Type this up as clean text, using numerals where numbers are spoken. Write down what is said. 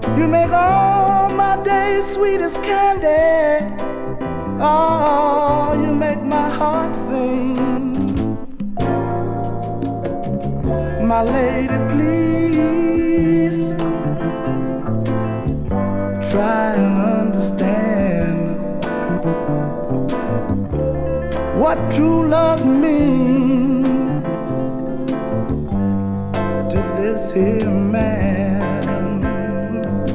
You make all my days sweet as candy. Oh, you make my heart sing. My lady, please try and understand what true love means.